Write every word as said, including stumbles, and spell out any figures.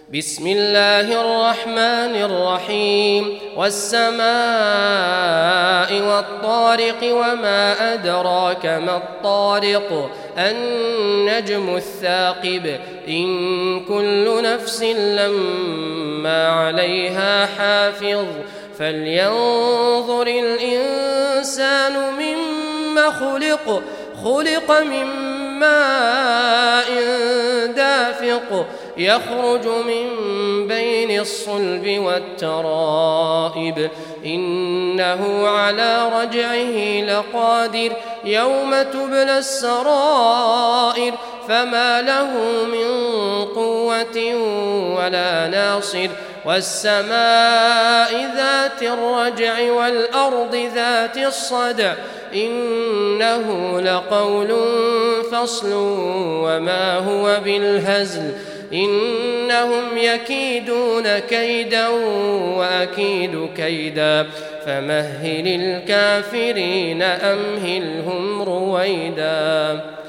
بسم الله الرحمن الرحيم والسماء والطارق وما أدراك ما الطارق النجم الثاقب إن كل نفس لما عليها حافظ فلينظر الإنسان مما خلق خلق من ماء دافق يخرج من بين الصلب والترائب إنه على رجعه لقادر يوم تبلى السرائر فما له من قوة ولا ناصر والسماء ذات الرجع والأرض ذات الصدع إنه لقول فصل وما هو بالهزل إنهم يكيدون كيدا وأكيد كيدا فمهل الكافرين أمهلهم رويدا.